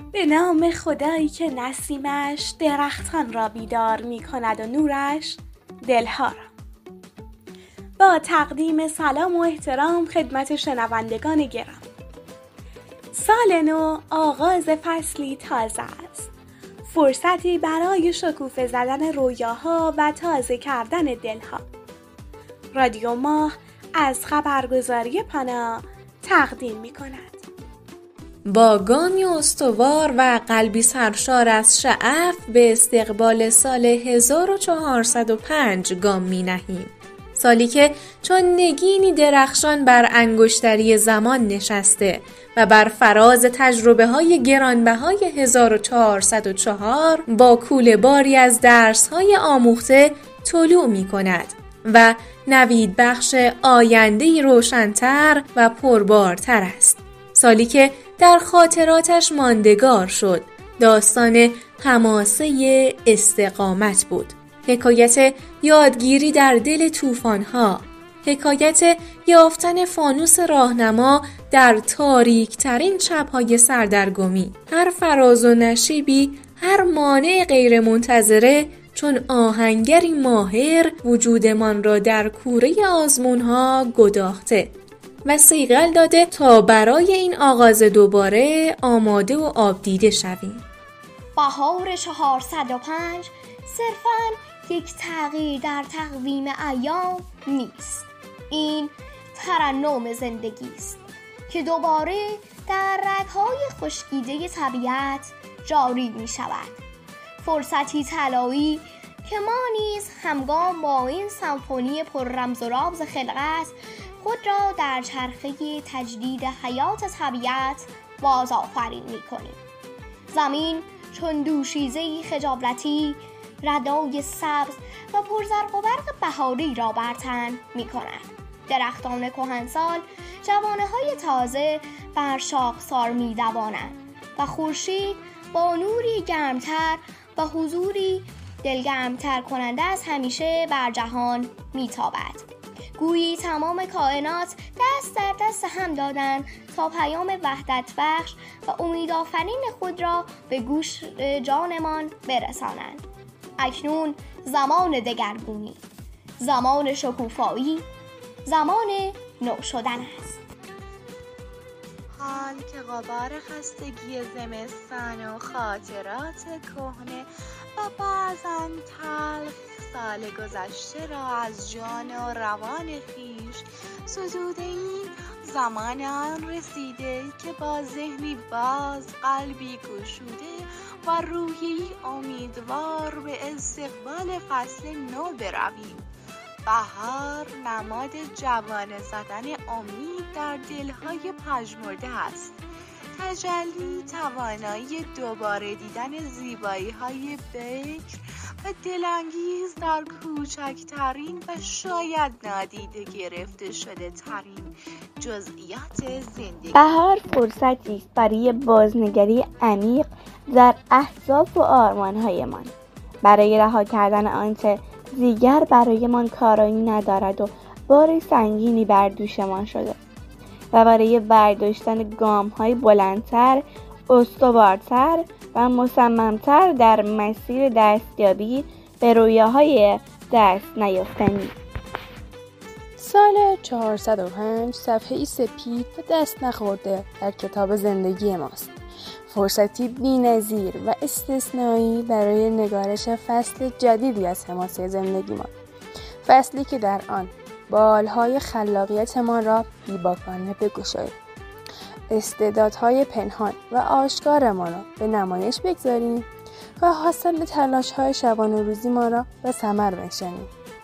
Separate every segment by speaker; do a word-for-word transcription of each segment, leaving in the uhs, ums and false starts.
Speaker 1: به نام خدایی که نسیمش درختان را بیدار می کند و نورش دلها را. با تقدیم سلام و احترام خدمت شنوندگان گرام. سال نو آغاز فصلی تازه است. فرصتی برای شکوفه زدن رویاها و تازه کردن دلها. رادیو ماه از خبرگزاری پانا تقدیم می کند.
Speaker 2: با گامی استوار و قلبی سرشار از شعف به استقبال سال هزار و چهارصد و پنج گام می نهیم. سالی که چون نگینی درخشان بر انگشتری زمان نشسته و بر فراز تجربه های گرانبهای هزار و چهارصد و چهار با کوله باری از درس های آموخته طلوع می کند و نوید بخش آینده‌ای روشن‌تر و پربارتر است. سالی که در خاطراتش ماندگار شد، داستان حماسه استقامت بود. حکایت یادگیری در دل طوفان‌ها، حکایت یافتن فانوس راهنما در تاریک‌ترین شب‌های سردرگمی. هر فراز و نشیبی، هر مانع غیر منتظره چون آهنگری ماهر وجودمان را در کوره آزمون‌ها گداخته و صیقل داده تا برای این آغاز دوباره آماده و آبدیده شویم.
Speaker 3: بهار چهارصد و پنج صرفاً یک تغییر در تقویم ایام نیست. این ترنم زندگی است که دوباره در رگ‌های خشکیده طبیعت جاری می شود. فرصتی طلایی که ما نیز همگام با این سمفونی پر رمز و راز خلقت خود را در چرخه تجدید حیات طبیعت بازآفرین می کنیم. زمین چون دوشیزه‌ای خجالتی ردای سبز و پرزرق و برق بهاری را بر تن می کند. درختان کهنسال جوانه‌های تازه بر شاخسار می دوانند و خورشید با نوری گرمتر و حضوری دلگرمتر کننده از همیشه بر جهان می تابد. گویی تمام کائنات دست در دست هم دادند تا پیام وحدت بخش و امیدآفرین خود را به گوش جانمان برسانند. اکنون زمان دگرگونی، زمان شکوفایی، زمان نو شدن است.
Speaker 4: حال که غبار خستگی زمستان و خاطرات کهنه و بعضاً تلخ سال گذشته را از جان و روان خویش سزوده این زمان آن رسیده که با ذهنی باز، قلبی گشوده و روحی امیدوار به استقبال فصل نو برویم. بهار نماد جوانه زدن امید در دلهای پژمرده است. تجلی توانایی دوباره دیدن زیبایی های بکر و دلانگیز در کوچکترین و شاید نادیده گرفته شده ترین جزئیات زندگی.
Speaker 5: بهار فرصتی است برای بازنگری عمیق در اهداف و آرمان‌هایمان، برای رها کردن آنچه دیگر برایمان کارایی ندارد و بار سنگینی بر دوشمان شده و برای برداشتن گام‌های بلندتر، استوارتر و مصممتر در مسیر دستیابی به رویاهای دست نیافتنی.
Speaker 6: سال چهارصد و پنج صفحه‌ای سپید و دست نخورده در کتاب زندگی ماست. فرصتی بی‌نظیر و استثنایی برای نگارش فصل جدیدی از حماسه زندگی ما. فصلی که در آن بالهای خلاقیت ما را بی‌باکانه بگشاییم. استعدادهای پنهان و آشکار ما را به نمایش بگذاریم و حاصل تلاش‌های شبانه روزی ما را به ثمر بنشانیم.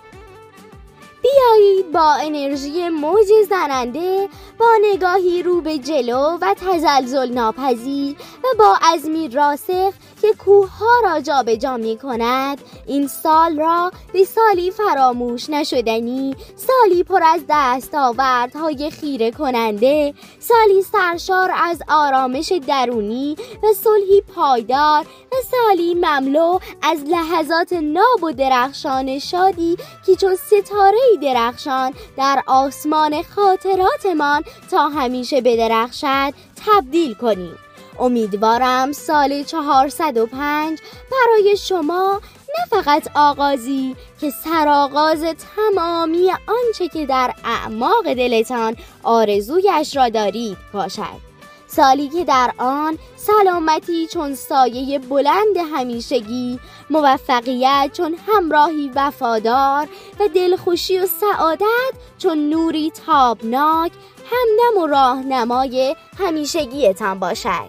Speaker 3: بیایید با انرژی موج زننده، با نگاهی رو به جلو و تزلزل ناپذیر و با عزمی راسخ که کوه‌ها را جابجا می‌کند، این سال را به سالی فراموش نشدنی، سالی پر از دستاوردهای خیره کننده، سالی سرشار از آرامش درونی و صلحی پایدار و سالی مملو از لحظات ناب و درخشان شادی که چون ستاره‌ای درخشان در آسمان خاطراتمان تا همیشه بدرخشد تبدیل کنیم. امیدوارم سال چهارصد و پنج برای شما نه فقط آغازی که سرآغاز تمامی آنچه که در اعماق دلتان آرزویش را دارید باشد. سالی که در آن سلامتی چون سایه بلند همیشگی، موفقیت چون همراهی وفادار و دلخوشی و سعادت چون نوری تابناک همدم و راهنمای همیشگیتان باشد.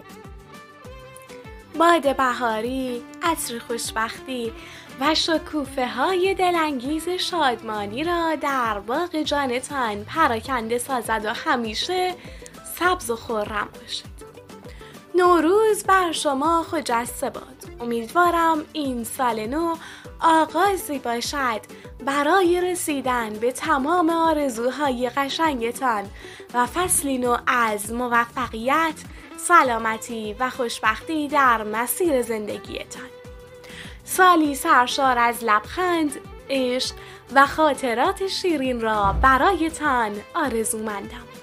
Speaker 1: باد بهاری، عطر خوشبختی و شکوفه های دلانگیز شادمانی را در باغ جانتان پراکنده سازد و همیشه سبز و خرم باشید. نوروز بر شما خجسته باد. امیدوارم این سال نو آغازی باشد برای رسیدن به تمام آرزوهای قشنگتان و فصلی نو از موفقیت، سلامتی و خوشبختی در مسیر زندگیتان. سالی سرشار از لبخند، عشق و خاطرات شیرین را برایتان آرزومندم.